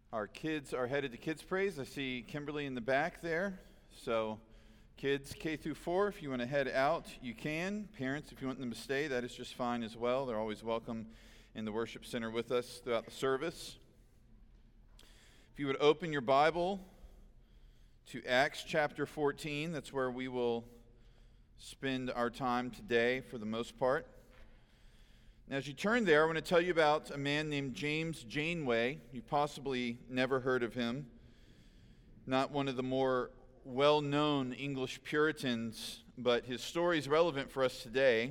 Our kids are headed to Kids Praise. I see Kimberly in the back there. So kids K through 4, if you want to head out, you can. Parents, if you want them to stay, that is just fine as well. They're always welcome in the worship center with us throughout the service. If you would open your Bible to Acts chapter 14, that's where we will spend our time today for the most part. Now, as you turn there, I want to tell you about a man named James Janeway. You've possibly never heard of him. Not one of the more well-known English Puritans, but his story is relevant for us today.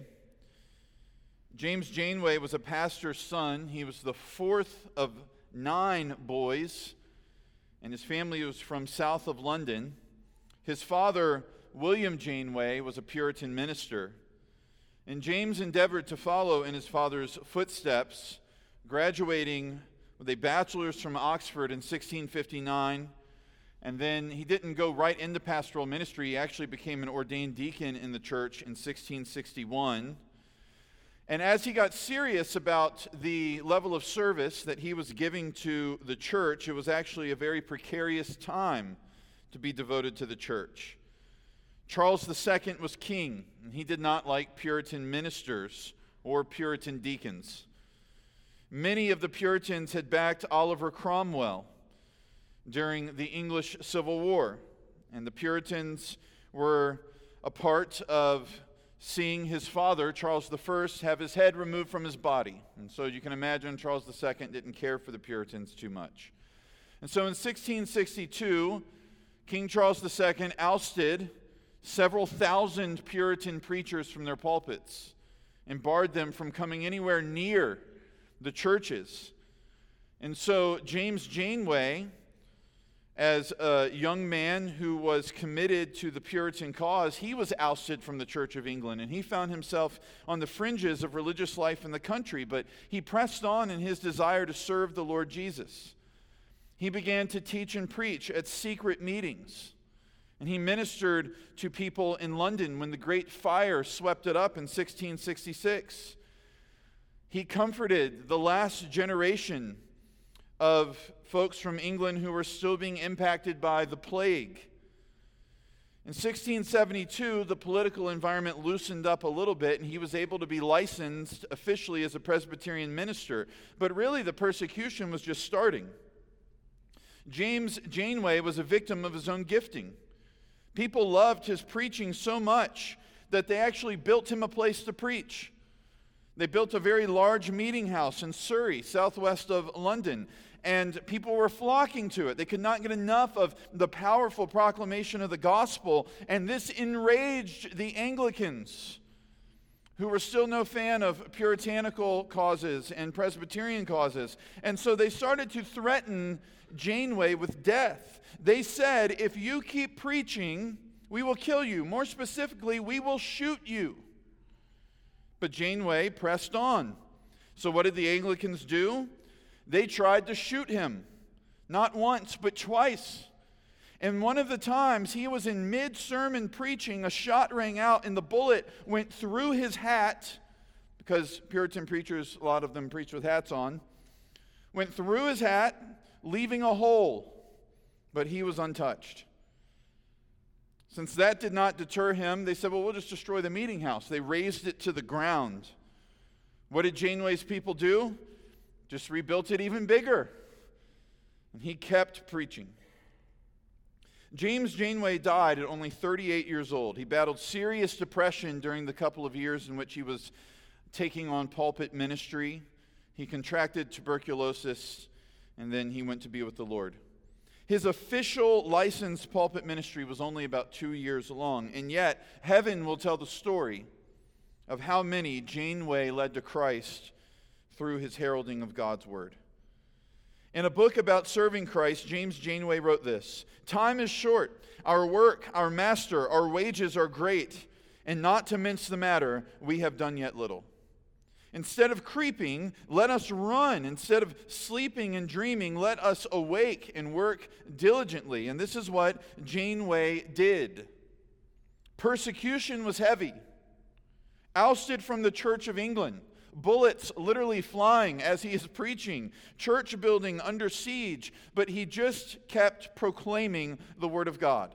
James Janeway was a pastor's son. He was the fourth of 9 boys, and his family was from south of London. His father, William Janeway, was a Puritan minister. And James endeavored to follow in his father's footsteps, graduating with a bachelor's from Oxford in 1659. And then he didn't go right into pastoral ministry. He actually became an ordained deacon in the church in 1661. And as he got serious about the level of service that he was giving to the church, it was actually a very precarious time to be devoted to the church. Charles II was king, and he did not like Puritan ministers or Puritan deacons. Many of the Puritans had backed Oliver Cromwell during the English Civil War, and the Puritans were a part of seeing his father, Charles I, have his head removed from his body. And so you can imagine Charles II didn't care for the Puritans too much. And so in 1662, King Charles II ousted several thousand Puritan preachers from their pulpits and barred them from coming anywhere near the churches. And so James Janeway, as a young man who was committed to the Puritan cause, he was ousted from the Church of England, and he found himself on the fringes of religious life in the country, but he pressed on in his desire to serve the Lord Jesus. He began to teach and preach at secret meetings. And he ministered to people in London when the Great Fire swept it up in 1666. He comforted the last generation of folks from England who were still being impacted by the plague. In 1672, the political environment loosened up a little bit, and he was able to be licensed officially as a Presbyterian minister. But really, the persecution was just starting. James Janeway was a victim of his own gifting. People loved his preaching so much that they actually built him a place to preach. They built a very large meeting house in Surrey, southwest of London, and people were flocking to it. They could not get enough of the powerful proclamation of the gospel, and this enraged the Anglicans, who were still no fan of puritanical causes and Presbyterian causes. And so they started to threaten Janeway with death. They said, if you keep preaching, we will kill you. More specifically, we will shoot you. But Janeway pressed on. So what did the Anglicans do? They tried to shoot him. Not once, but twice. And one of the times he was in mid-sermon preaching, a shot rang out and the bullet went through his hat, because Puritan preachers, a lot of them preach with hats on, went through his hat, leaving a hole, but he was untouched. Since that did not deter him, they said, well, we'll just destroy the meeting house. They razed it to the ground. What did Janeway's people do? Just rebuilt it even bigger. And he kept preaching. James Janeway died at only 38 years old. He battled serious depression during the couple of years in which he was taking on pulpit ministry. He contracted tuberculosis, and then he went to be with the Lord. His official licensed pulpit ministry was only about 2 years long, and yet heaven will tell the story of how many Janeway led to Christ through his heralding of God's word. In a book about serving Christ, James Janeway wrote this: "Time is short. Our work, our master, our wages are great, and not to mince the matter, we have done yet little. Instead of creeping, let us run. Instead of sleeping and dreaming, let us awake and work diligently." And this is what Janeway did. Persecution was heavy. Ousted from the Church of England, bullets literally flying as he is preaching, church building under siege, but he just kept proclaiming the Word of God.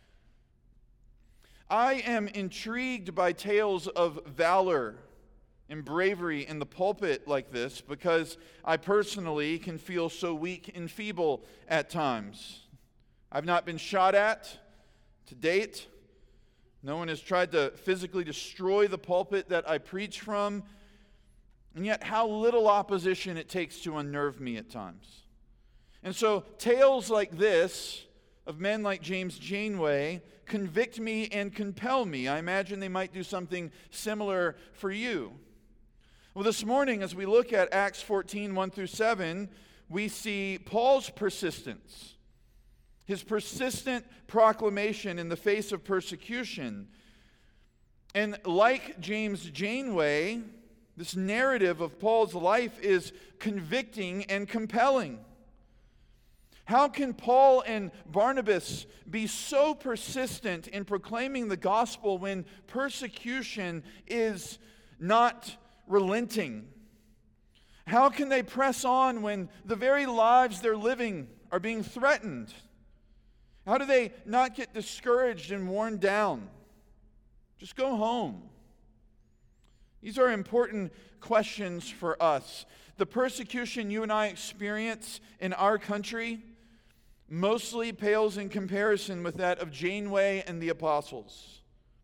I am intrigued by tales of valor and bravery in the pulpit like this because I personally can feel so weak and feeble at times. I've not been shot at to date. No one has tried to physically destroy the pulpit that I preach from. And yet how little opposition it takes to unnerve me at times. And so tales like this of men like James Janeway convict me and compel me. I imagine they might do something similar for you. Well, this morning as we look at Acts 14, 1 through 7, we see Paul's persistence. His persistent proclamation in the face of persecution. And like James Janeway, this narrative of Paul's life is convicting and compelling. How can Paul and Barnabas be so persistent in proclaiming the gospel when persecution is not relenting? How can they press on when the very lives they're living are being threatened? How do they not get discouraged and worn down? Just go home. These are important questions for us. The persecution you and I experience in our country mostly pales in comparison with that of Janeway and the apostles.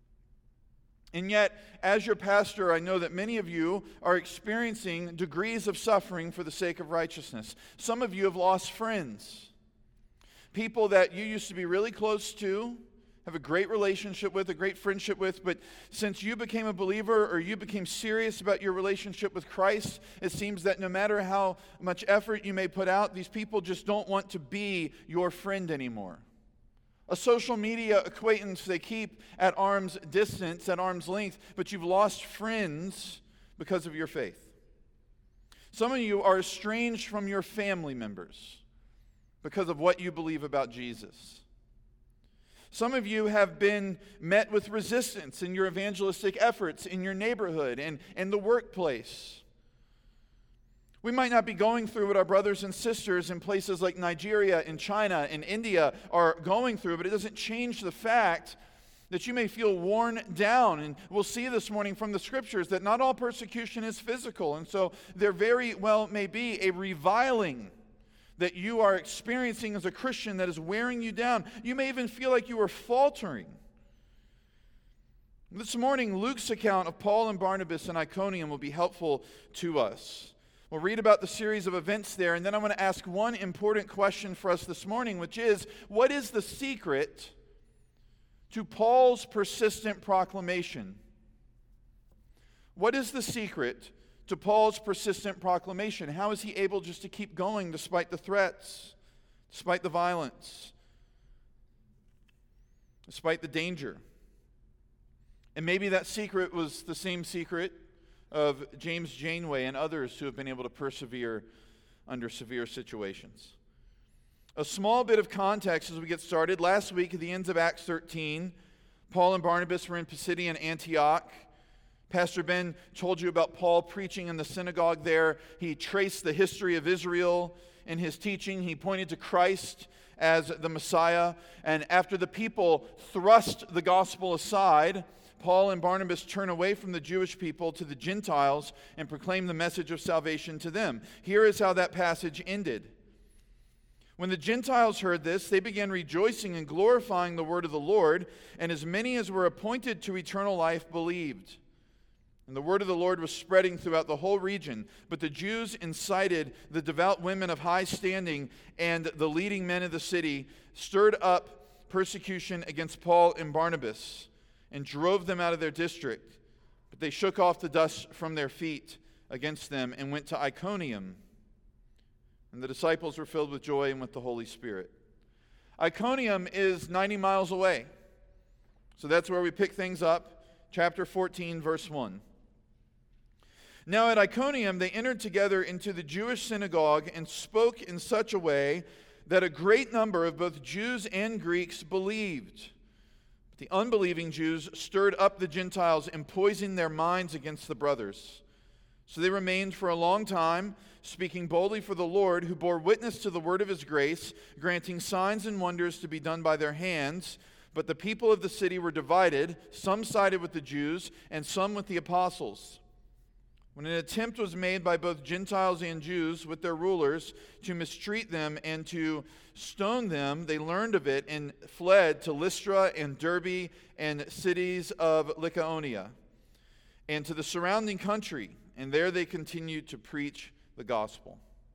And yet, as your pastor, I know that many of you are experiencing degrees of suffering for the sake of righteousness. Some of you have lost friends, people that you used to be really close to, have a great relationship with, a great friendship with, but since you became a believer or you became serious about your relationship with Christ, it seems that no matter how much effort you may put out, these people just don't want to be your friend anymore. A social media acquaintance they keep at arm's distance, at arm's length, but you've lost friends because of your faith. Some of you are estranged from your family members because of what you believe about Jesus. Some of you have been met with resistance in your evangelistic efforts in your neighborhood and in the workplace. We might not be going through what our brothers and sisters in places like Nigeria and China and India are going through, but it doesn't change the fact that you may feel worn down. And we'll see this morning from the scriptures that not all persecution is physical. And so there very well may be a reviling that you are experiencing as a Christian that is wearing you down. You may even feel like you are faltering. This morning, Luke's account of Paul and Barnabas in Iconium will be helpful to us. We'll read about the series of events there, and then I want to ask one important question for us this morning, which is, what is the secret to Paul's persistent proclamation? What is the secret to Paul's persistent proclamation? How is he able just to keep going despite the threats, despite the violence, despite the danger? And maybe that secret was the same secret of James Janeway and others who have been able to persevere under severe situations. A small bit of context as we get started. Last week at the ends of Acts 13, Paul and Barnabas were in Pisidian Antioch. Pastor Ben told you about Paul preaching in the synagogue there. He traced the history of Israel in his teaching. He pointed to Christ as the Messiah. And after the people thrust the gospel aside, Paul and Barnabas turn away from the Jewish people to the Gentiles and proclaim the message of salvation to them. Here is how that passage ended. When the Gentiles heard this, they began rejoicing and glorifying the word of the Lord, and as many as were appointed to eternal life believed. And the word of the Lord was spreading throughout the whole region. But the Jews incited the devout women of high standing and the leading men of the city, stirred up persecution against Paul and Barnabas, and drove them out of their district. But they shook off the dust from their feet against them and went to Iconium. And the disciples were filled with joy and with the Holy Spirit. Iconium is 90 miles away. So that's where we pick things up. Chapter 14, verse 1. Now at Iconium they entered together into the Jewish synagogue and spoke in such a way that a great number of both Jews and Greeks believed. But the unbelieving Jews stirred up the Gentiles and poisoned their minds against the brothers. So they remained for a long time, speaking boldly for the Lord, who bore witness to the word of his grace, granting signs and wonders to be done by their hands. But the people of the city were divided. Some sided with the Jews, and some with the apostles. When an attempt was made by both Gentiles and Jews with their rulers to mistreat them and to stone them, they learned of it and fled to Lystra and Derbe and cities of Lycaonia and to the surrounding country. And there they continued to preach the gospel.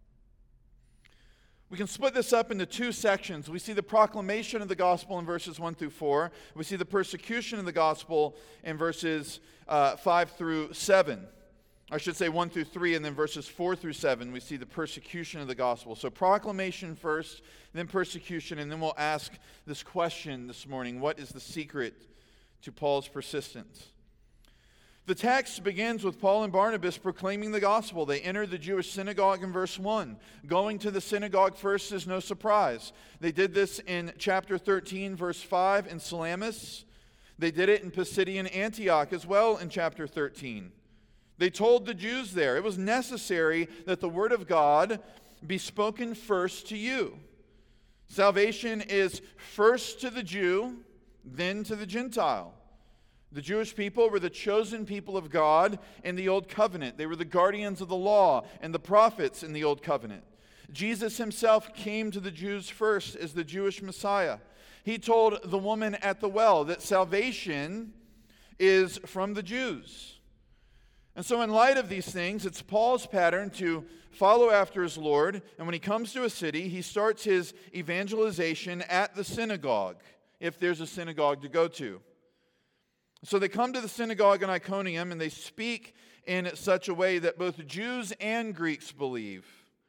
We can split this up into two sections. We see the proclamation of the gospel in verses 1 through 4. We see the persecution of the gospel in verses 5 through 7. I should say 1 through 3, and then verses 4 through 7, we see the persecution of the gospel. So proclamation first, then persecution, and then we'll ask this question this morning: what is the secret to Paul's persistence? The text begins with Paul and Barnabas proclaiming the gospel. They entered the Jewish synagogue in verse 1. Going to the synagogue first is no surprise. They did this in chapter 13, verse 5 in Salamis. They did it in Pisidian Antioch as well in chapter 13. They told the Jews there it was necessary that the word of God be spoken first to you. Salvation is first to the Jew, then to the Gentile. The Jewish people were the chosen people of God in the Old Covenant. They were the guardians of the law and the prophets in the Old Covenant. Jesus himself came to the Jews first as the Jewish Messiah. He told the woman at the well that salvation is from the Jews. And so in light of these things, it's Paul's pattern to follow after his Lord. And when he comes to a city, he starts his evangelization at the synagogue, if there's a synagogue to go to. So they come to the synagogue in Iconium, and they speak in such a way that both Jews and Greeks believe.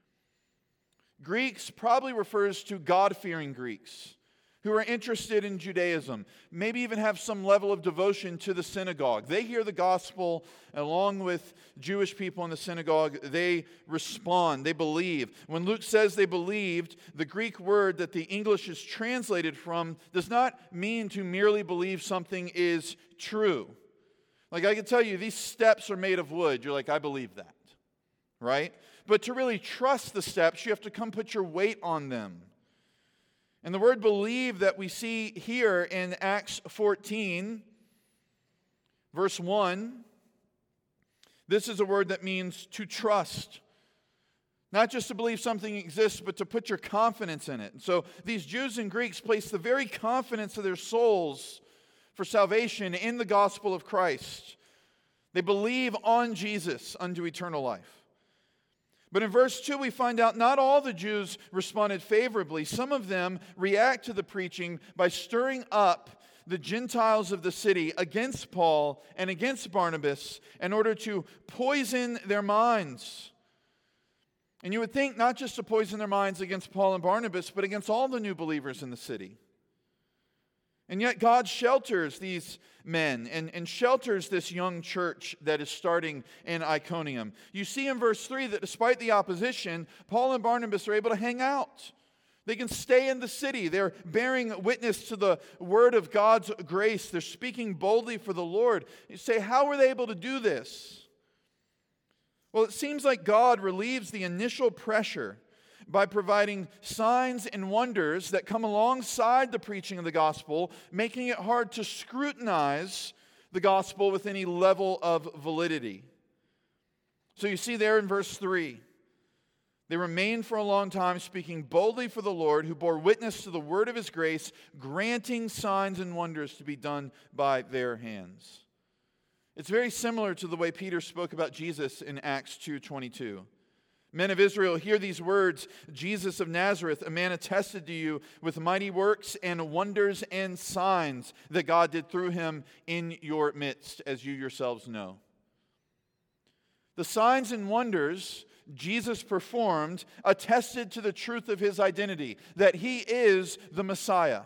Greeks probably refers to God-fearing Greeks who are interested in Judaism, maybe even have some level of devotion to the synagogue. They hear the gospel along with Jewish people in the synagogue. They respond. They believe. When Luke says they believed, the Greek word that the English is translated from does not mean to merely believe something is true. Like I can tell you, these steps are made of wood. You're like, I believe that, right? But to really trust the steps, you have to come put your weight on them. And the word believe that we see here in Acts 14, verse 1, this is a word that means to trust. Not just to believe something exists, but to put your confidence in it. And so these Jews and Greeks place the very confidence of their souls for salvation in the gospel of Christ. They believe on Jesus unto eternal life. But in verse 2, we find out not all the Jews responded favorably. Some of them react to the preaching by stirring up the Gentiles of the city against Paul and against Barnabas in order to poison their minds. And you would think not just to poison their minds against Paul and Barnabas, but against all the new believers in the city. And yet God shelters these men and shelters this young church that is starting in Iconium. You see in verse 3 that despite the opposition, Paul and Barnabas are able to hang out. They can stay in the city. They're bearing witness to the word of God's grace. They're speaking boldly for the Lord. You say, how were they able to do this? Well, it seems like God relieves the initial pressure by providing signs and wonders that come alongside the preaching of the gospel, making it hard to scrutinize the gospel with any level of validity. So you see there in verse 3, they remained for a long time speaking boldly for the Lord, who bore witness to the word of his grace, granting signs and wonders to be done by their hands. It's very similar to the way Peter spoke about Jesus in Acts 2:22. Men of Israel, hear these words: Jesus of Nazareth, a man attested to you with mighty works and wonders and signs that God did through him in your midst, as you yourselves know. The signs and wonders Jesus performed attested to the truth of his identity, that he is the Messiah.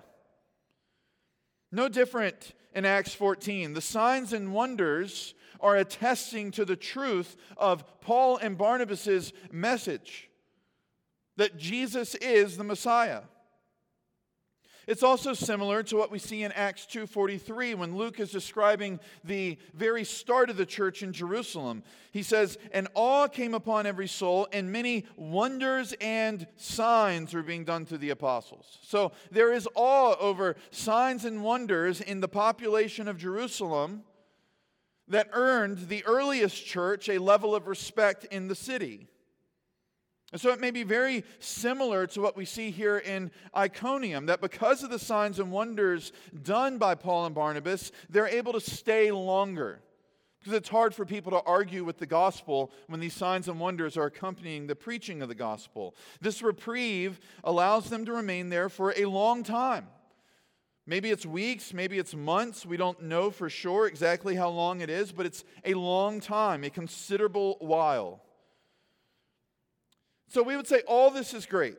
No different in Acts 14. The signs and wonders are attesting to the truth of Paul and Barnabas' message, that Jesus is the Messiah. It's also similar to what we see in Acts 2:43 when Luke is describing the very start of the church in Jerusalem. He says, "And awe came upon every soul, and many wonders and signs were being done through the apostles." So there is awe over signs and wonders in the population of Jerusalem that earned the earliest church a level of respect in the city. And so it may be very similar to what we see here in Iconium, that because of the signs and wonders done by Paul and Barnabas, they're able to stay longer. Because it's hard for people to argue with the gospel when these signs and wonders are accompanying the preaching of the gospel. This reprieve allows them to remain there for a long time. Maybe it's weeks, maybe it's months. We don't know for sure exactly how long it is, but it's a long time, a considerable while. So we would say all this is great.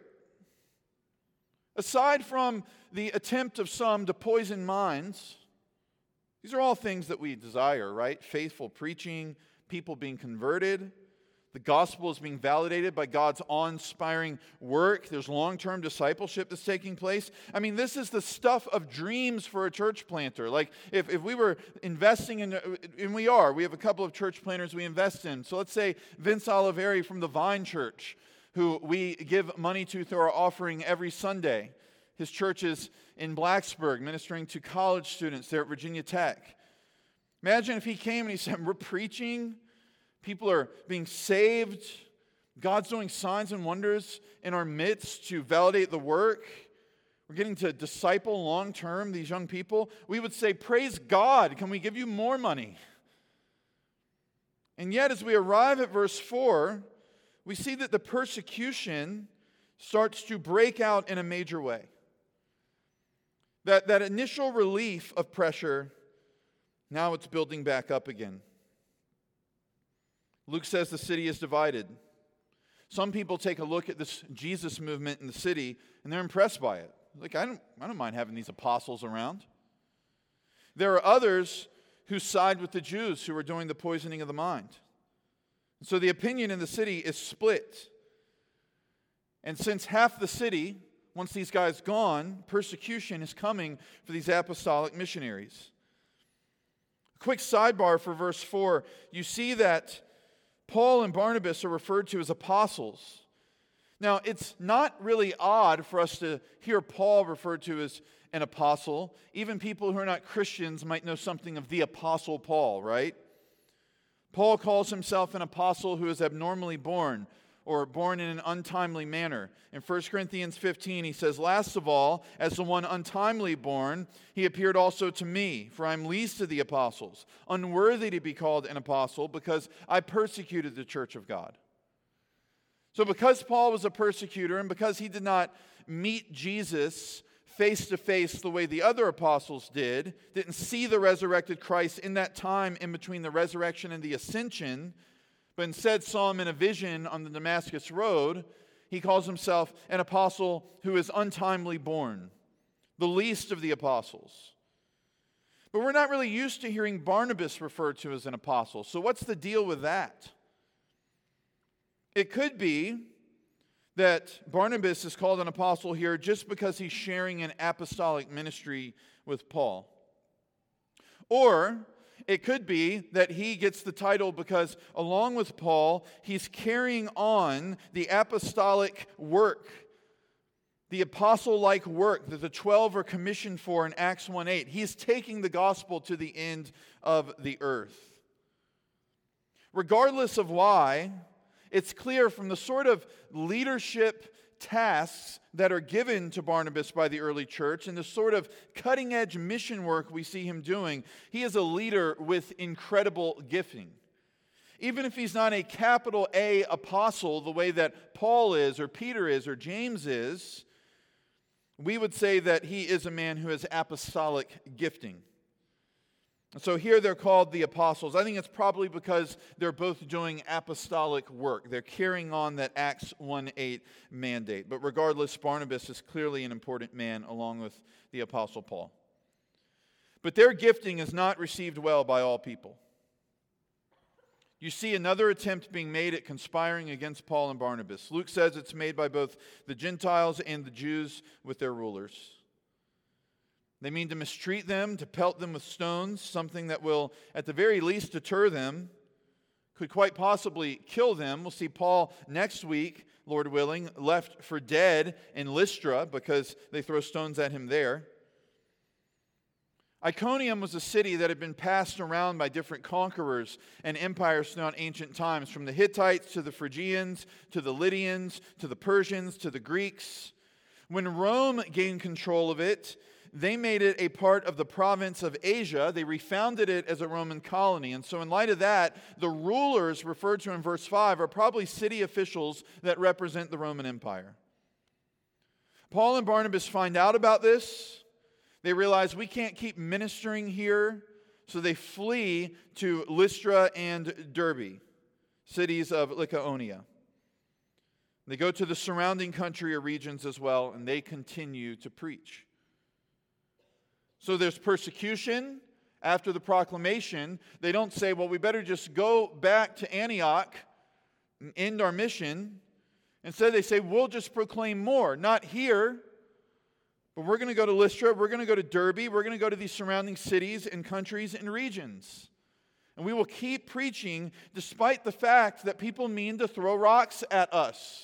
Aside from the attempt of some to poison minds, these are all things that we desire, right? Faithful preaching, people being converted. The gospel is being validated by God's awe-inspiring work. There's long-term discipleship that's taking place. I mean, this is the stuff of dreams for a church planter. Like, if we were investing in, and we have a couple of church planters we invest in. So let's say Vince Oliveri from the Vine Church, who we give money to through our offering every Sunday. His church is in Blacksburg, ministering to college students there at Virginia Tech. Imagine if he came and he said, "We're preaching, people are being saved, God's doing signs and wonders in our midst to validate the work. We're getting to disciple long-term these young people." We would say, "Praise God, can we give you more money?" And yet, as we arrive at verse 4, we see that the persecution starts to break out in a major way. That initial relief of pressure, now it's building back up again. Luke says the city is divided. Some people take a look at this Jesus movement in the city, and they're impressed by it. Like, I don't mind having these apostles around. There are others who side with the Jews who are doing the poisoning of the mind. So the opinion in the city is split. And since half the city, once these guys gone, persecution is coming for these apostolic missionaries. A quick sidebar for verse 4. You see that Paul and Barnabas are referred to as apostles. Now, it's not really odd for us to hear Paul referred to as an apostle. Even people who are not Christians might know something of the Apostle Paul, right? Paul calls himself an apostle who is abnormally born, or born in an untimely manner. In 1 Corinthians 15, he says, "Last of all, as the one untimely born, he appeared also to me, for I am least of the apostles, unworthy to be called an apostle, because I persecuted the church of God." So because Paul was a persecutor, and because he did not meet Jesus face to face the way the other apostles didn't see the resurrected Christ in that time in between the resurrection and the ascension, but instead saw him in a vision on the Damascus Road, he calls himself an apostle who is untimely born, the least of the apostles. But we're not really used to hearing Barnabas referred to as an apostle. So what's the deal with that? It could be that Barnabas is called an apostle here just because he's sharing an apostolic ministry with Paul. Or it could be that he gets the title because, along with Paul, he's carrying on the apostolic work, the apostle-like work that the 12 are commissioned for in Acts 1:8. He's taking the gospel to the end of the earth. Regardless of why, it's clear from the sort of leadership tasks that are given to Barnabas by the early church and the sort of cutting-edge mission work we see him doing, he is a leader with incredible gifting. Even if he's not a capital A apostle the way that Paul is or Peter is or James is, we would say that he is a man who has apostolic gifting. So here they're called the apostles. I think it's probably because they're both doing apostolic work. They're carrying on that Acts 1:8 mandate. But regardless, Barnabas is clearly an important man along with the apostle Paul. But their gifting is not received well by all people. You see another attempt being made at conspiring against Paul and Barnabas. Luke says it's made by both the Gentiles and the Jews with their rulers. They mean to mistreat them, to pelt them with stones, something that will, at the very least, deter them, could quite possibly kill them. We'll see Paul next week, Lord willing, left for dead in Lystra because they throw stones at him there. Iconium was a city that had been passed around by different conquerors and empires throughout ancient times, from the Hittites to the Phrygians, to the Lydians, to the Persians, to the Greeks. When Rome gained control of it, they made it a part of the province of Asia. They refounded it as a Roman colony. And so in light of that, the rulers referred to in verse 5 are probably city officials that represent the Roman Empire. Paul and Barnabas find out about this. They realize we can't keep ministering here, so they flee to Lystra and Derbe, cities of Lycaonia. They go to the surrounding country or regions as well, and they continue to preach. So there's persecution after the proclamation. They don't say, well, we better just go back to Antioch and end our mission. Instead, they say, we'll just proclaim more. Not here, but we're going to go to Lystra, we're going to go to Derbe, we're going to go to these surrounding cities and countries and regions. And we will keep preaching despite the fact that people mean to throw rocks at us.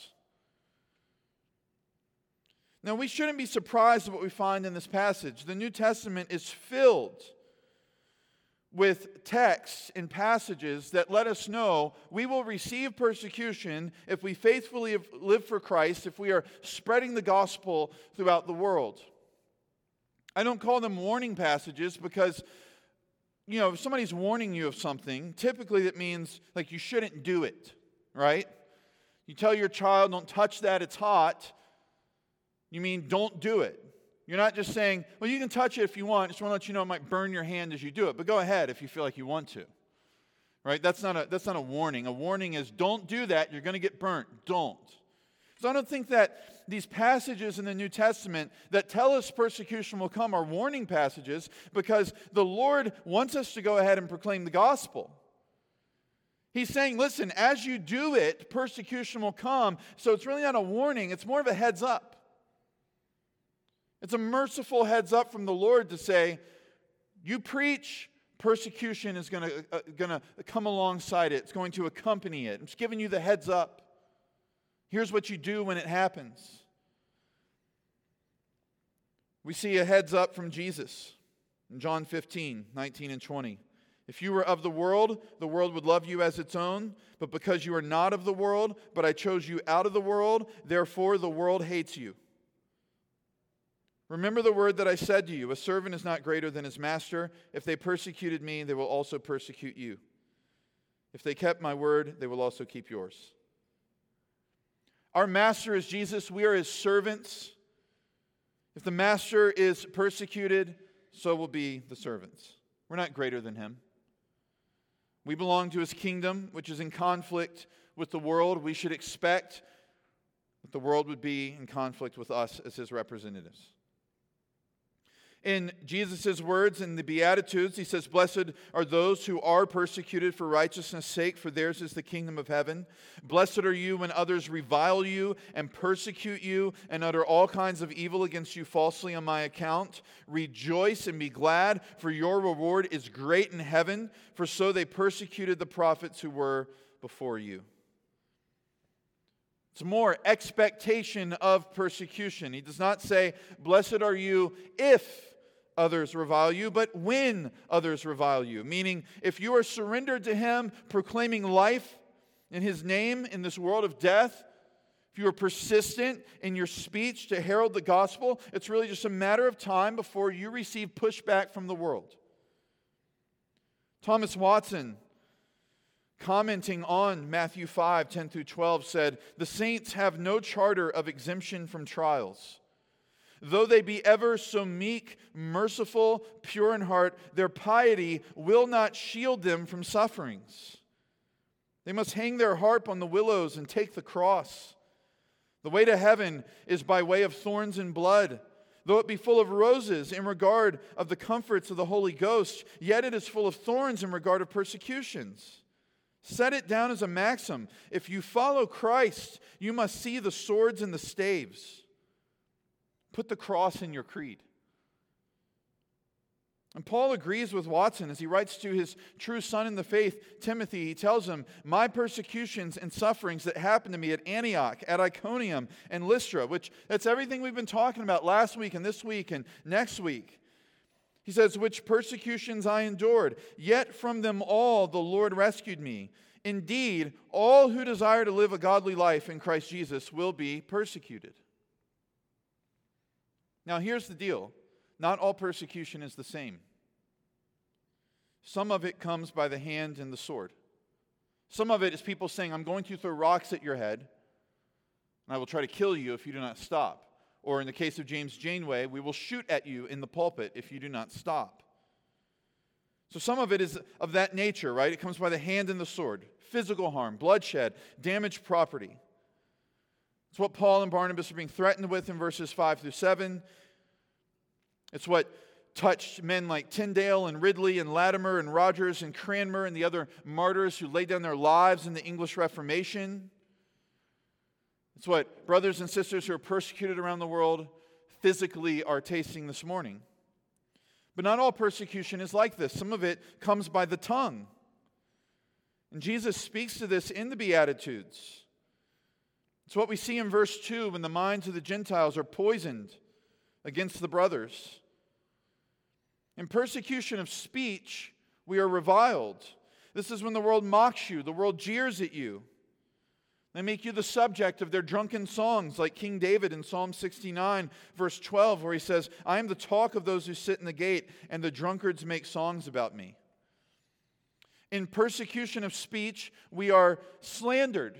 Now, we shouldn't be surprised at what we find in this passage. The New Testament is filled with texts and passages that let us know we will receive persecution if we faithfully live for Christ, if we are spreading the gospel throughout the world. I don't call them warning passages because, if somebody's warning you of something, typically that means like you shouldn't do it, right? You tell your child, don't touch that, it's hot. You mean don't do it. You're not just saying, well, you can touch it if you want. I just want to let you know it might burn your hand as you do it. But go ahead if you feel like you want to. Right? That's not a warning. A warning is don't do that. You're going to get burnt. Don't. So I don't think that these passages in the New Testament that tell us persecution will come are warning passages, because the Lord wants us to go ahead and proclaim the gospel. He's saying, listen, as you do it, persecution will come. So it's really not a warning. It's more of a heads up. It's a merciful heads up from the Lord to say, you preach, persecution is going to come alongside it. It's going to accompany it. I'm just giving you the heads up. Here's what you do when it happens. We see a heads up from Jesus in John 15, 19 and 20. If you were of the world would love you as its own. But because you are not of the world, but I chose you out of the world, therefore the world hates you. Remember the word that I said to you, a servant is not greater than his master. If they persecuted me, they will also persecute you. If they kept my word, they will also keep yours. Our master is Jesus. We are his servants. If the master is persecuted, so will be the servants. We're not greater than him. We belong to his kingdom, which is in conflict with the world. We should expect that the world would be in conflict with us as his representatives. In Jesus' words in the Beatitudes, he says, blessed are those who are persecuted for righteousness' sake, for theirs is the kingdom of heaven. Blessed are you when others revile you and persecute you and utter all kinds of evil against you falsely on my account. Rejoice and be glad, for your reward is great in heaven, for so they persecuted the prophets who were before you. It's more expectation of persecution. He does not say, blessed are you if others revile you, but when others revile you. Meaning, if you are surrendered to him, proclaiming life in his name in this world of death, if you are persistent in your speech to herald the gospel, it's really just a matter of time before you receive pushback from the world. Thomas Watson, commenting on Matthew 5, 10 through 12, said, the saints have no charter of exemption from trials. Though they be ever so meek, merciful, pure in heart, their piety will not shield them from sufferings. They must hang their harp on the willows and take the cross. The way to heaven is by way of thorns and blood. Though it be full of roses in regard of the comforts of the Holy Ghost, yet it is full of thorns in regard of persecutions. Set it down as a maxim. If you follow Christ, you must see the swords and the staves. Put the cross in your creed. And Paul agrees with Watson as he writes to his true son in the faith, Timothy. He tells him, my persecutions and sufferings that happened to me at Antioch, at Iconium, and Lystra, which that's everything we've been talking about last week and this week and next week. He says, which persecutions I endured, yet from them all the Lord rescued me. Indeed, all who desire to live a godly life in Christ Jesus will be persecuted. Now here's the deal. Not all persecution is the same. Some of it comes by the hand and the sword. Some of it is people saying, I'm going to throw rocks at your head, and I will try to kill you if you do not stop. Or in the case of James Janeway, we will shoot at you in the pulpit if you do not stop. So some of it is of that nature, right? It comes by the hand and the sword. Physical harm, bloodshed, damaged property. It's what Paul and Barnabas are being threatened with in verses 5 through 7. It's what touched men like Tyndale and Ridley and Latimer and Rogers and Cranmer and the other martyrs who laid down their lives in the English Reformation. It's what brothers and sisters who are persecuted around the world physically are tasting this morning. But not all persecution is like this. Some of it comes by the tongue. And Jesus speaks to this in the Beatitudes. It's what we see in verse 2 when the minds of the Gentiles are poisoned against the brothers. In persecution of speech, we are reviled. This is when the world mocks you, the world jeers at you. They make you the subject of their drunken songs, like King David in Psalm 69, verse 12, where he says, I am the talk of those who sit in the gate, and the drunkards make songs about me. In persecution of speech, we are slandered.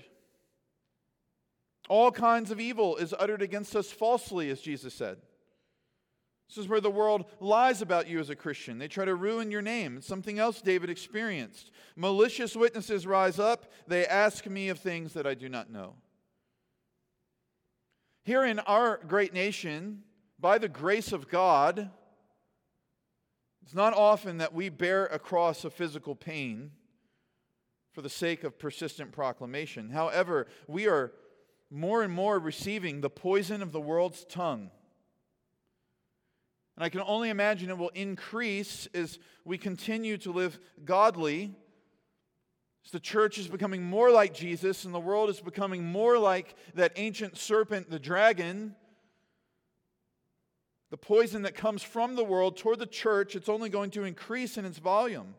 All kinds of evil is uttered against us falsely, as Jesus said. This is where the world lies about you as a Christian. They try to ruin your name. It's something else David experienced. Malicious witnesses rise up. They ask me of things that I do not know. Here in our great nation, by the grace of God, it's not often that we bear a cross of physical pain for the sake of persistent proclamation. However, we are more and more receiving the poison of the world's tongue. And I can only imagine it will increase as we continue to live godly, as the church is becoming more like Jesus and the world is becoming more like that ancient serpent, the dragon. The poison that comes from the world toward the church, it's only going to increase in its volume.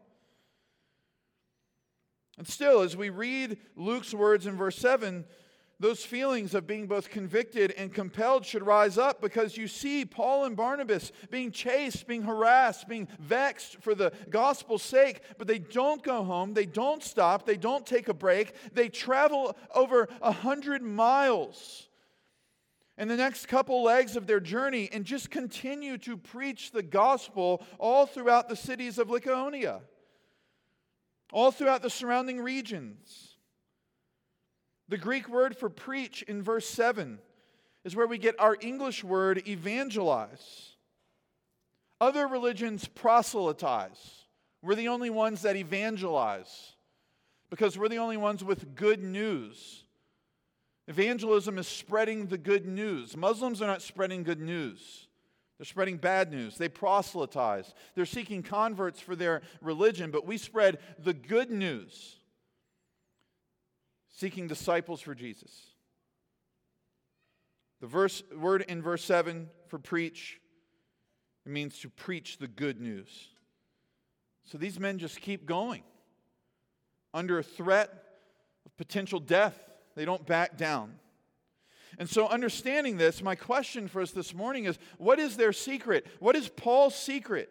And still, as we read Luke's words in verse 7, those feelings of being both convicted and compelled should rise up, because you see Paul and Barnabas being chased, being harassed, being vexed for the gospel's sake, but they don't go home, they don't stop, they don't take a break, they travel over 100 miles in the next couple legs of their journey and just continue to preach the gospel all throughout the cities of Lycaonia, all throughout the surrounding regions. The Greek word for preach in verse 7 is where we get our English word evangelize. Other religions proselytize. We're the only ones that evangelize because we're the only ones with good news. Evangelism is spreading the good news. Muslims are not spreading good news. They're spreading bad news. They proselytize. They're seeking converts for their religion, but we spread the good news, seeking disciples for Jesus. The word in verse 7 for preach, it means to preach the good news. So these men just keep going. Under a threat of potential death, they don't back down. And so understanding this, my question for us this morning is, what is their secret? What is Paul's secret?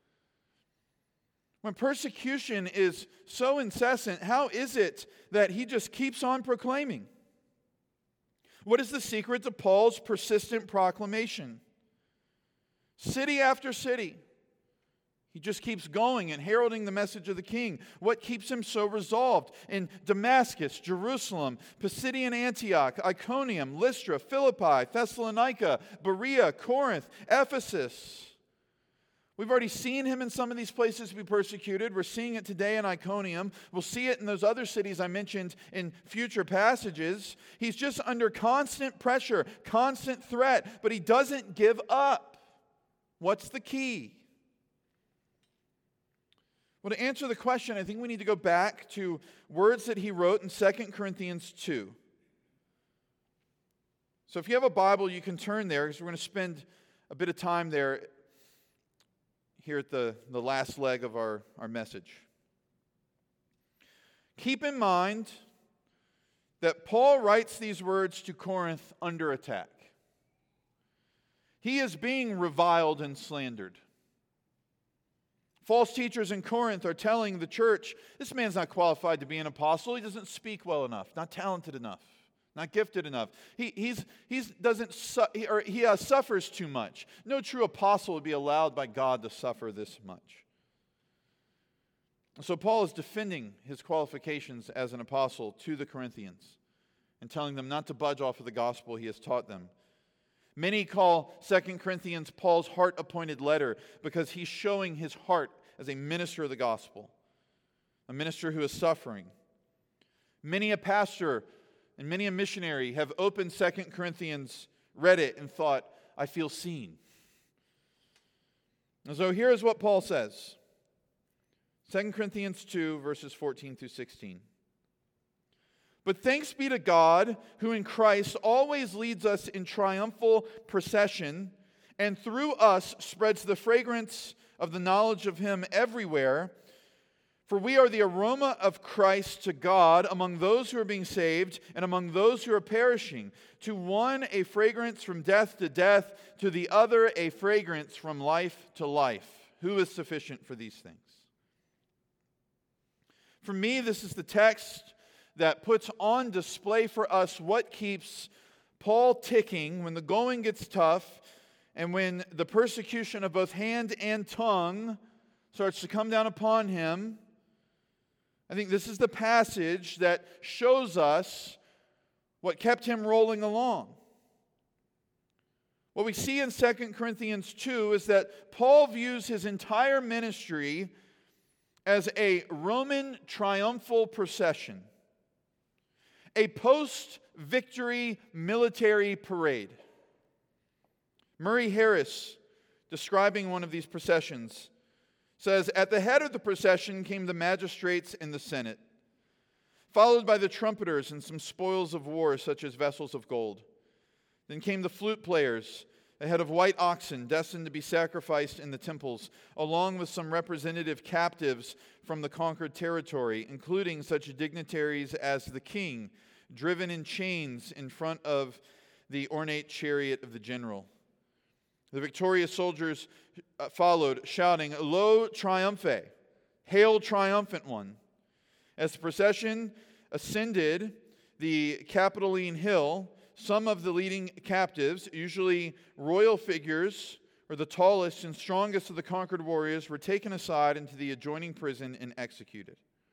When persecution is so incessant, how is it that he just keeps on proclaiming? What is the secret to Paul's persistent proclamation? City after city, he just keeps going and heralding the message of the king. What keeps him so resolved? In Damascus, Jerusalem, Pisidian Antioch, Iconium, Lystra, Philippi, Thessalonica, Berea, Corinth, Ephesus. We've already seen him in some of these places be persecuted. We're seeing it today in Iconium. We'll see it in those other cities I mentioned in future passages. He's just under constant pressure, constant threat, but he doesn't give up. What's the key? Well, to answer the question, I think we need to go back to words that he wrote in 2 Corinthians 2. So if you have a Bible, you can turn there, because we're going to spend a bit of time there here at the last leg of our message. Keep in mind that Paul writes these words to Corinth under attack. He is being reviled and slandered. False teachers in Corinth are telling the church, this man's not qualified to be an apostle. He doesn't speak well enough, not talented enough, not gifted enough. He suffers too much. No true apostle would be allowed by God to suffer this much. So Paul is defending his qualifications as an apostle to the Corinthians and telling them not to budge off of the gospel he has taught them. Many call 2 Corinthians Paul's heart-appointed letter because he's showing his heart as a minister of the gospel, a minister who is suffering. Many a pastor and many a missionary have opened 2 Corinthians, read it, and thought, I feel seen. And so here's what Paul says. 2 Corinthians 2, verses 14 through 16. But thanks be to God, who in Christ always leads us in triumphal procession, and through us spreads the fragrance of the knowledge of Him everywhere. For we are the aroma of Christ to God among those who are being saved and among those who are perishing. To one a fragrance from death to death, to the other a fragrance from life to life. Who is sufficient for these things? For me, this is the text that puts on display for us what keeps Paul ticking when the going gets tough and when the persecution of both hand and tongue starts to come down upon him. I think this is the passage that shows us what kept him rolling along. What we see in 2 Corinthians 2 is that Paul views his entire ministry as a Roman triumphal procession, a post-victory military parade. Murray Harris, describing one of these processions, says, at the head of the procession came the magistrates and the Senate, followed by the trumpeters and some spoils of war, such as vessels of gold. Then came the flute players, a head of white oxen destined to be sacrificed in the temples, along with some representative captives from the conquered territory, including such dignitaries as the king, driven in chains in front of the ornate chariot of the general. The victorious soldiers followed, shouting, Lo triumphe, hail triumphant one. As the procession ascended the Capitoline Hill, some of the leading captives, usually royal figures or the tallest and strongest of the conquered warriors, were taken aside into the adjoining prison and executed.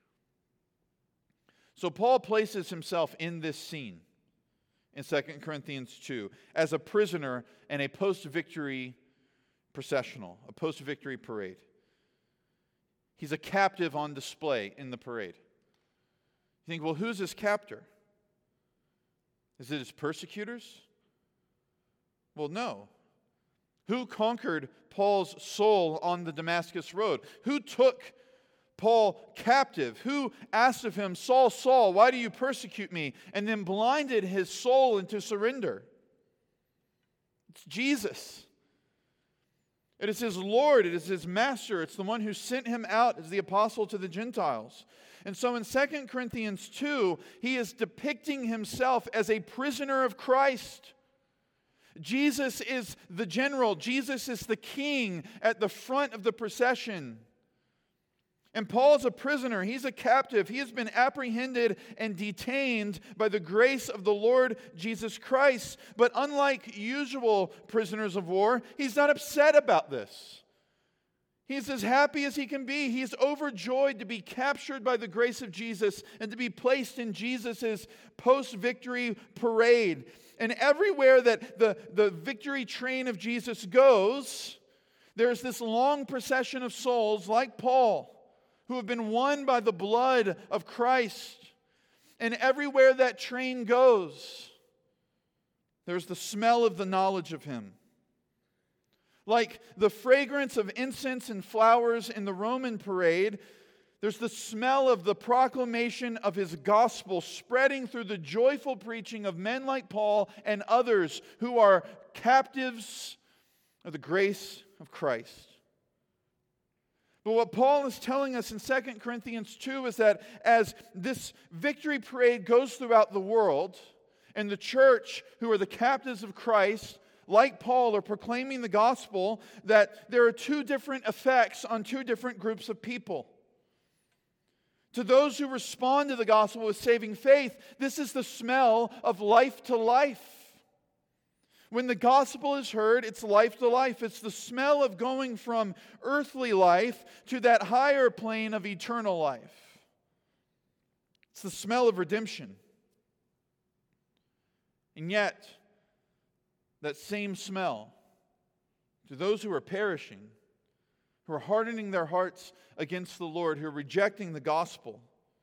So Paul places himself in this scene in 2 Corinthians 2 as a prisoner and a post-victory processional, a post-victory parade. He's a captive on display in the parade. You think, well, who's his captor? Is it his persecutors? Well, no. Who conquered Paul's soul on the Damascus road? Who took Paul captive? Who asked of him, Saul, Saul, why do you persecute me? And then blinded his soul into surrender? It's Jesus. It is his Lord. It is his master. It's the one who sent him out as the apostle to the Gentiles. And so in 2 Corinthians 2, he is depicting himself as a prisoner of Christ. Jesus is the general. Jesus is the king at the front of the procession. And Paul's a prisoner. He's a captive. He has been apprehended and detained by the grace of the Lord Jesus Christ. But unlike usual prisoners of war, he's not upset about this. He's as happy as he can be. He's overjoyed to be captured by the grace of Jesus and to be placed in Jesus' post-victory parade. And everywhere that the victory train of Jesus goes, there's this long procession of souls like Paul who have been won by the blood of Christ. And everywhere that train goes, there's the smell of the knowledge of Him. Like the fragrance of incense and flowers in the Roman parade, there's the smell of the proclamation of his gospel spreading through the joyful preaching of men like Paul and others who are captives of the grace of Christ. But what Paul is telling us in 2 Corinthians 2 is that as this victory parade goes throughout the world, and the church, who are the captives of Christ, like Paul, are proclaiming the gospel, that there are two different effects on two different groups of people. To those who respond to the gospel with saving faith, this is the smell of life to life. When the gospel is heard, it's life to life. It's the smell of going from earthly life to that higher plane of eternal life. It's the smell of redemption. And yet, that same smell, to those who are perishing, who are hardening their hearts against the Lord, who are rejecting the gospel,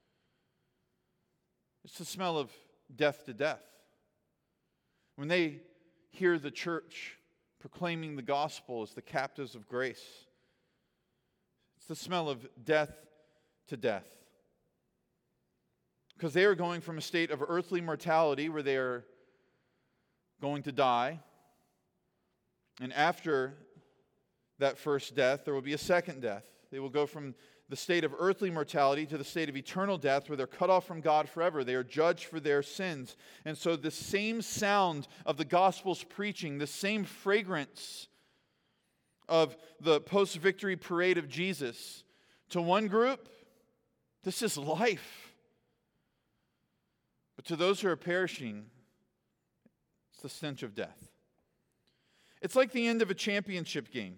it's the smell of death to death. When they hear the church proclaiming the gospel as the captives of grace, it's the smell of death to death. Because they are going from a state of earthly mortality where they are going to die, and after that first death, there will be a second death. They will go from the state of earthly mortality to the state of eternal death, where they're cut off from God forever. They are judged for their sins. And so the same sound of the gospel's preaching, the same fragrance of the post-victory parade of Jesus, to one group, this is life. But to those who are perishing, it's the stench of death. It's like the end of a championship game.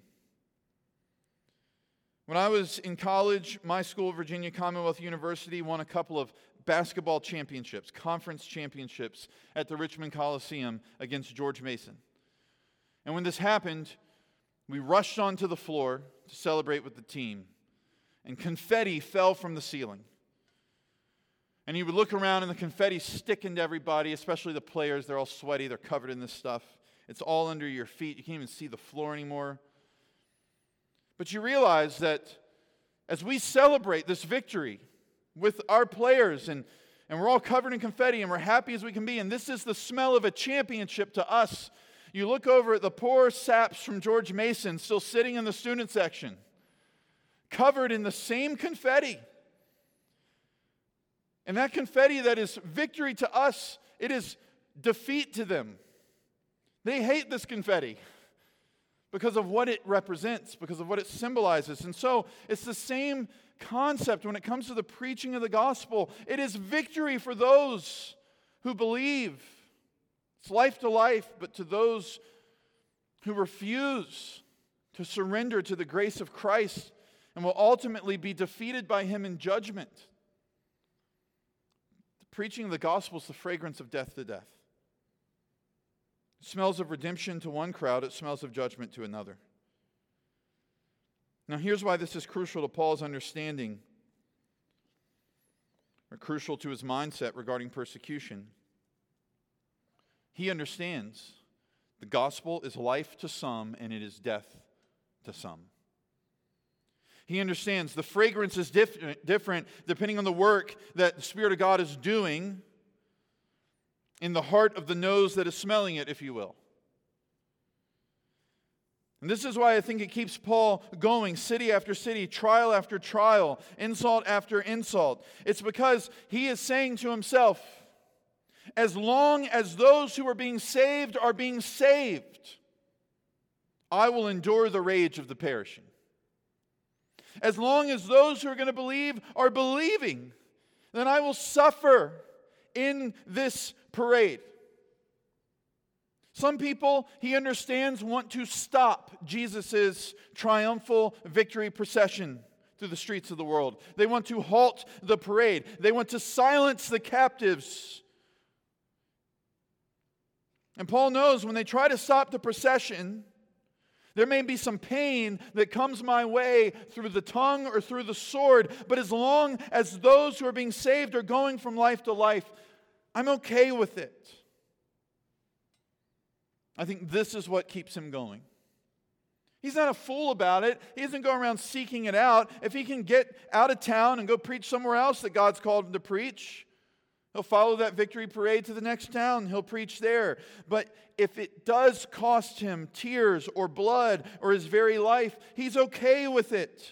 When I was in college, my school, Virginia Commonwealth University, won a couple of basketball championships, conference championships at the Richmond Coliseum against George Mason. And when this happened, we rushed onto the floor to celebrate with the team. And confetti fell from the ceiling. And you would look around and the confetti sticking to everybody, especially the players. They're all sweaty. They're covered in this stuff. It's all under your feet. You can't even see the floor anymore. But you realize that as we celebrate this victory with our players, and we're all covered in confetti, and we're happy as we can be, and this is the smell of a championship to us. You look over at the poor saps from George Mason still sitting in the student section, covered in the same confetti. And that confetti that is victory to us, it is defeat to them. They hate this confetti because of what it represents, because of what it symbolizes. And so it's the same concept when it comes to the preaching of the gospel. It is victory for those who believe. It's life to life, but to those who refuse to surrender to the grace of Christ and will ultimately be defeated by Him in judgment. The preaching of the gospel is the fragrance of death to death. It smells of redemption to one crowd, it smells of judgment to another. Now here's why this is crucial to Paul's understanding, or crucial to his mindset regarding persecution. He understands the gospel is life to some and it is death to some. He understands the fragrance is different depending on the work that the Spirit of God is doing in the heart of the nose that is smelling it, if you will. And this is why I think it keeps Paul going city after city, trial after trial, insult after insult. It's because he is saying to himself, as long as those who are being saved, I will endure the rage of the perishing. As long as those who are going to believe are believing, then I will suffer in this parade. Some people, he understands, want to stop Jesus' triumphal victory procession through the streets of the world. They want to halt the parade. They want to silence the captives. And Paul knows when they try to stop the procession, there may be some pain that comes my way through the tongue or through the sword, but as long as those who are being saved are going from life to life, I'm okay with it. I think this is what keeps him going. He's not a fool about it. He doesn't go around seeking it out. If he can get out of town and go preach somewhere else that God's called him to preach, he'll follow that victory parade to the next town. He'll preach there. But if it does cost him tears or blood or his very life, he's okay with it.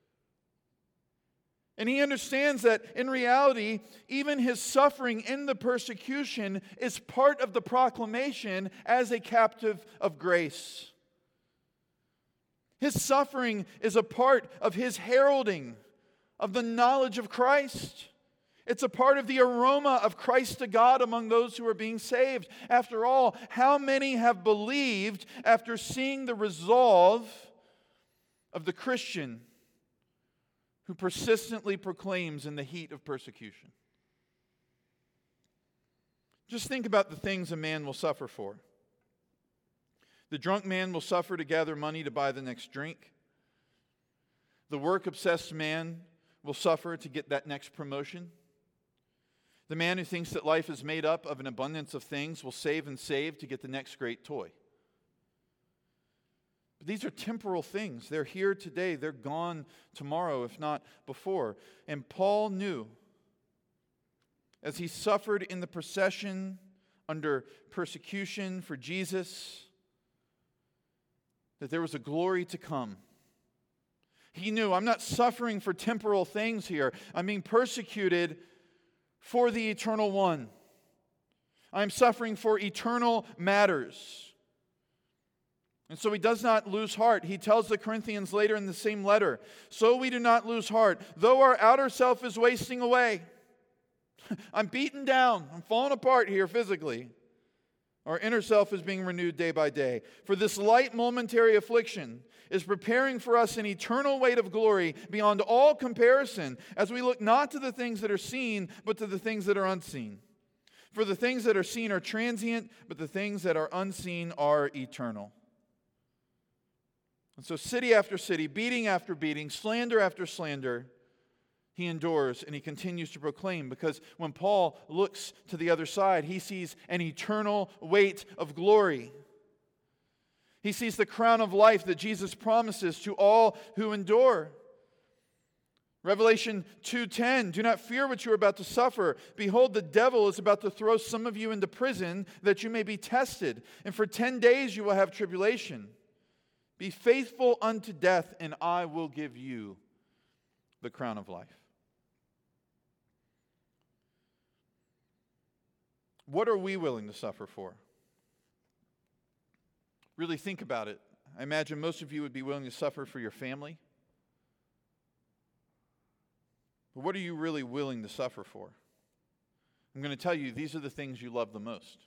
And he understands that in reality, even his suffering in the persecution is part of the proclamation as a captive of grace. His suffering is a part of his heralding of the knowledge of Christ. It's a part of the aroma of Christ to God among those who are being saved. After all, how many have believed after seeing the resolve of the Christian who persistently proclaims in the heat of persecution? Just think about the things a man will suffer for. The drunk man will suffer to gather money to buy the next drink. The work-obsessed man will suffer to get that next promotion. The man who thinks that life is made up of an abundance of things will save and save to get the next great toy. But these are temporal things. They're here today. They're gone tomorrow, if not before. And Paul knew, as he suffered in the procession under persecution for Jesus, that there was a glory to come. He knew, I'm not suffering for temporal things here. I'm being persecuted for the eternal one. I'm suffering for eternal matters. And so he does not lose heart. He tells the Corinthians later in the same letter, so we do not lose heart, though our outer self is wasting away. I'm beaten down. I'm falling apart here physically. Our inner self is being renewed day by day. For this light momentary affliction is preparing for us an eternal weight of glory beyond all comparison, as we look not to the things that are seen, but to the things that are unseen. For the things that are seen are transient, but the things that are unseen are eternal. And so city after city, beating after beating, slander after slander, he endures and he continues to proclaim, because when Paul looks to the other side, he sees an eternal weight of glory. He sees the crown of life that Jesus promises to all who endure. Revelation 2:10, do not fear what you are about to suffer. Behold, the devil is about to throw some of you into prison that you may be tested. And for 10 days you will have tribulation. Be faithful unto death, and I will give you the crown of life. What are we willing to suffer for? Really think about it. I imagine most of you would be willing to suffer for your family. But what are you really willing to suffer for? I'm going to tell you, these are the things you love the most.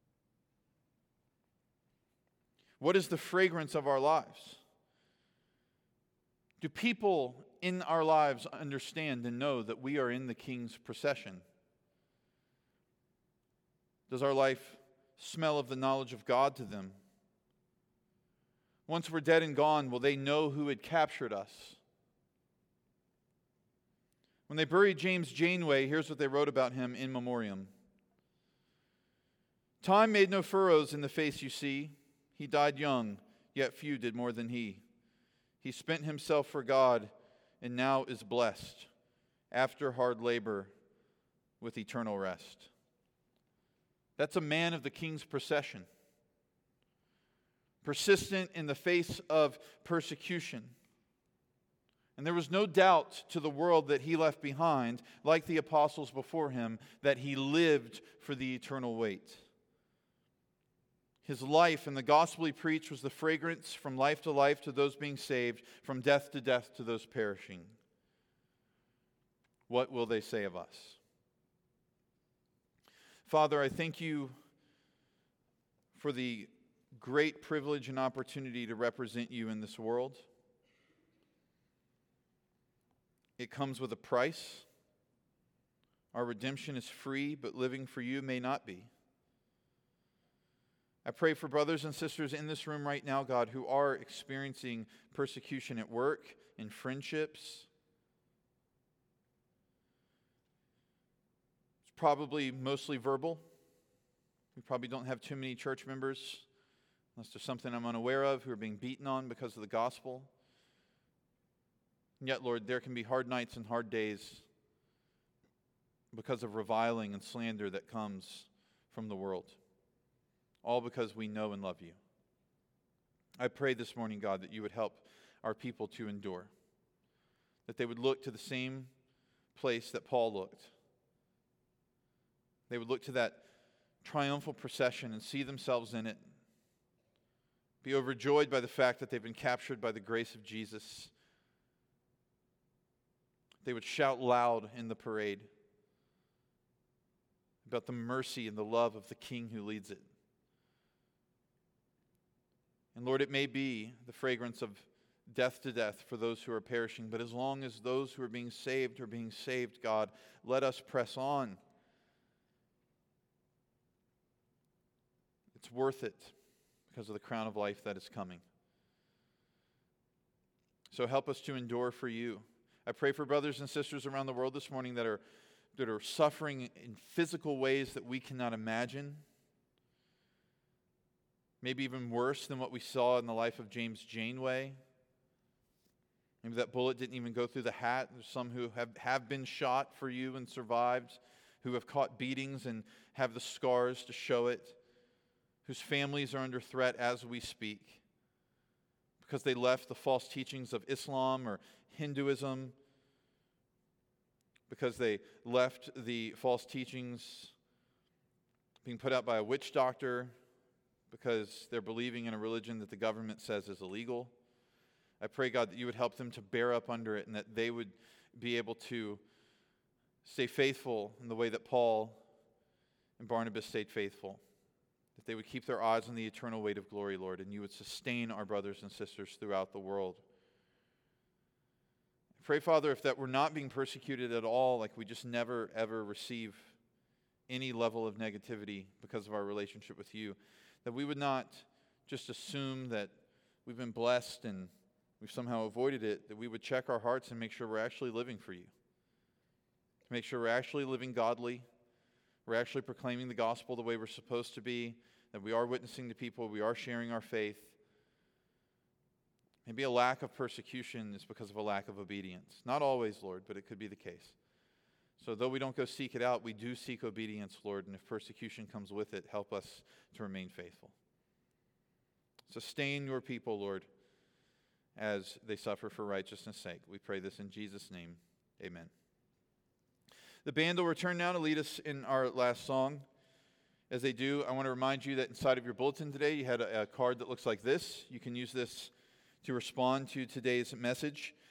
What is the fragrance of our lives? Do people in our lives understand and know that we are in the King's procession? Does our life smell of the knowledge of God to them? Once we're dead and gone, will they know who had captured us? When they buried James Janeway, here's what they wrote about him in memoriam. Time made no furrows in the face you see. He died young, yet few did more than he. He spent himself for God and now is blessed, after hard labor, with eternal rest. That's a man of the King's procession. Persistent in the face of persecution. And there was no doubt to the world that he left behind, like the apostles before him, that he lived for the eternal weight. His life and the gospel he preached was the fragrance from life to life to those being saved, from death to death to those perishing. What will they say of us? Father, I thank you for the great privilege and opportunity to represent you in this world. It comes with a price. Our redemption is free, but living for you may not be. I pray for brothers and sisters in this room right now, God, who are experiencing persecution at work, in friendships. Probably mostly verbal. We probably don't have too many church members unless there's something I'm unaware of, who are being beaten on because of the gospel. And yet, Lord, there can be hard nights and hard days because of reviling and slander that comes from the world, all because we know and love you. I pray this morning, God, that you would help our people to endure, that they would look to the same place that Paul looked. They would look to that triumphal procession and see themselves in it, be overjoyed by the fact that they've been captured by the grace of Jesus. They would shout loud in the parade about the mercy and the love of the King who leads it. And Lord, it may be the fragrance of death to death for those who are perishing, but as long as those who are being saved, God, let us press on. It's worth it because of the crown of life that is coming. So help us to endure for you. I pray for brothers and sisters around the world this morning that are suffering in physical ways that we cannot imagine. Maybe even worse than what we saw in the life of James Janeway. Maybe that bullet didn't even go through the hat. There's some who have been shot for you and survived, who have caught beatings and have the scars to show it, whose families are under threat as we speak because they left the false teachings of Islam or Hinduism, because they left the false teachings being put out by a witch doctor, because they're believing in a religion that the government says is illegal. I pray, God, that you would help them to bear up under it and that they would be able to stay faithful in the way that Paul and Barnabas stayed faithful. That they would keep their eyes on the eternal weight of glory, Lord, and you would sustain our brothers and sisters throughout the world. I pray, Father, if that we're not being persecuted at all, like we just never, ever receive any level of negativity because of our relationship with you, that we would not just assume that we've been blessed and we've somehow avoided it, that we would check our hearts and make sure we're actually living for you. To make sure we're actually living godly, we're actually proclaiming the gospel the way we're supposed to be, that we are witnessing to people, we are sharing our faith. Maybe a lack of persecution is because of a lack of obedience. Not always, Lord, but it could be the case. So though we don't go seek it out, we do seek obedience, Lord, and if persecution comes with it, help us to remain faithful. Sustain your people, Lord, as they suffer for righteousness' sake. We pray this in Jesus' name. Amen. The band will return now to lead us in our last song. As they do, I want to remind you that inside of your bulletin today, you had a card that looks like this. You can use this to respond to today's message.